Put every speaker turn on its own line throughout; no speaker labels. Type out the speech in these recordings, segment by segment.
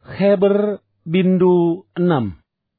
Heber bindu 6.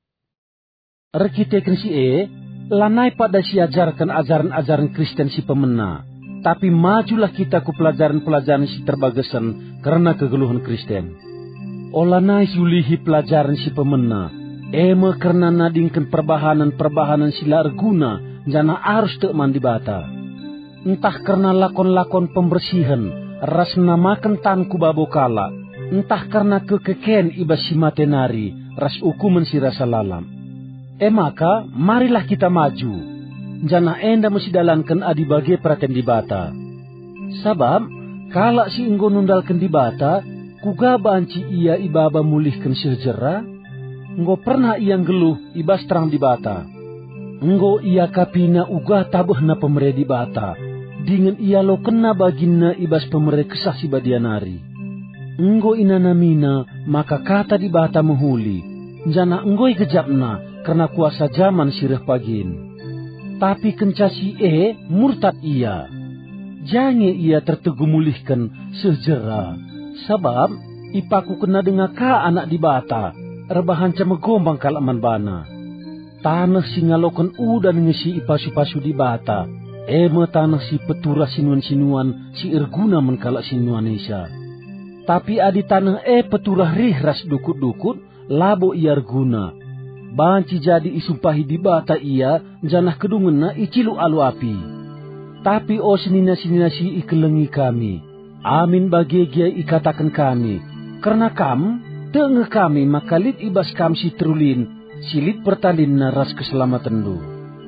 Rekiteken si lanai pada si ajarkan ajaran-ajaran Kristen si pemena. Tapi majulah kita ku pelajaran-pelajaran si terbagasan karena kegeluhan Kristen. Olanai yulihi pelajaran si pemena. Ema karena nadingkan perbahanan-perbahanan sila arguna jana arus teman dibata. Entah karena lakon-lakon pembersihan ras namakan tanku babokala. Entah karena kekeken ibas si matenari ras ukuman si rasa lalam. Maka marilah kita maju. Jana enda mesti dalankan adi bagi perhatian dibata. Sabab kalak si enggo nundalkan dibata kuga banci ia ibaba mulihkan sejarah. Enggo pernah ia geluh ibas terang dibata. Enggo ia kapina uga tabuhna pemere dibata. Dengan ia lo kena baginna ibas pemere kesah si badianari. Enggo inanamina maka kata dibata menghuli. Jana enggoi gejapna karena kuasa zaman sirah pagin. Tapi kencasi murtad ia. Jange ia tertegumulihkan sejera. Sebab ipaku kena dengar ka anak dibata. Rebahan cama gombang kalaman bana. Tanah si ngalokan udan ngisi ipasu-pasu dibata. Ema tanah si petura sinuan-sinuan si erguna menkalak sinuan Indonesia. Tapi adi tanah peturah rihras dukut-dukut. Labo ia erguna. Banci jadi isumpahi dibata ia janah kedungena icilu alu api. Tapi senina-sinina si ikelengi kami. Amin bagi gia ikatakan kami. Karena kam, tengah kami makalit ibas kam si terulin. Silit pertalin naras keselamatan du.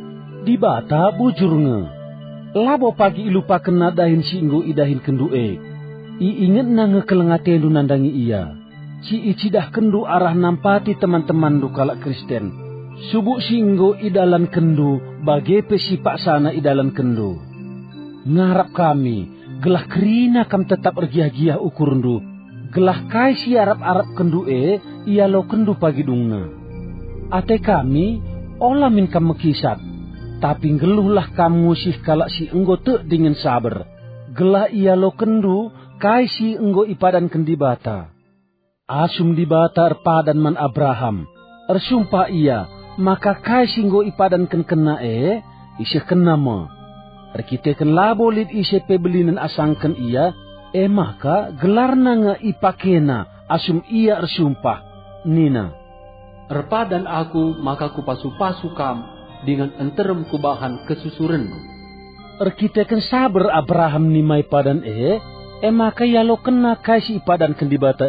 Dibata bujur nge. Labo pagi ilupa kena dahin si inggo idahin kendu Iinget na ngekelengaten du nandangi ia. Si icidah kendu arah nampati teman-teman du kalak Kristen. Subuk singgo idalan kendu bagi pesipak sana idalan kendu. Ngarap kami, gelah kerina kam tetap ergiah-giah ukur ndu. Gelah kai si arap-arap kendu ia lo kendu pagi dungna. Ate kami, olah min kam mekisat. Tapi geluhlah kam ngusih kalak si enggo te dengan sabar. Gelah ia lo kendu kai si enggo ipadan kendibata. Asum dibata erpadan man Abraham. Ersumpah ia, maka kai singgo ipadan kena isya kena mo. Erkitekan labo lid isya pebelinan asangkan ia, maka gelarna nga ipakena asum ia ersumpah. Nina.
Erpadan aku maka kupasu-pasu kam dengan enterem kubahan kesusurenmu.
Erkitekan sabar Abraham nimai padan maka yalo kena kai si ipadan kendibata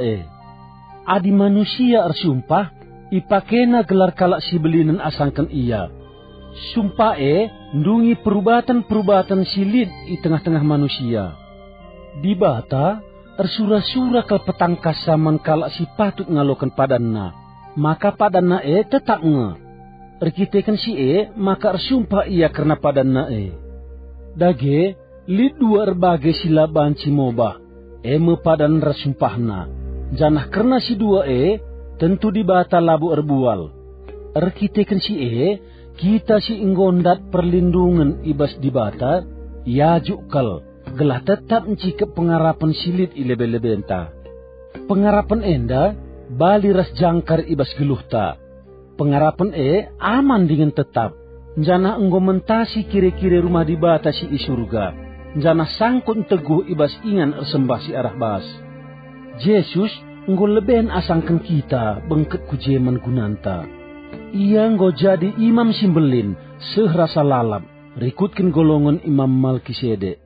Adi manusia ersumpah, ipakena gelar kalak si belinan asangkan ia. Sumpah ndungi perubatan-perubatan silid di tengah-tengah manusia. Dibata, ersura-sura kal petang kasaman kalak si patut ngalokan padanna. Maka padanna tetap nge. Erkitekan si maka ersumpah ia karena padanna Dage, lid dua erbagai sila banci mobah. Padan rasumpahna. Janah karena si dua tentu dibata labu erbual. Erkitekan si kita si inggondat perlindungan ibas dibata, ya jukal, gelah tetap mencikap pengarapan silit ilebe-lebenta. Pengarapan enda, bali ras jangkar ibas geluhta. Pengarapan aman dengan tetap. Janah enggo mentasi kira-kira rumah dibata si isurga. Janah sangkut teguh ibas ingan ersembah si arah bas. Yesus enggo leben asangkan kita bengket kujeman gunanta. Ia enggo jadi imam simbelin sehrasa lalap rikutkan golongan Imam Malkisedek.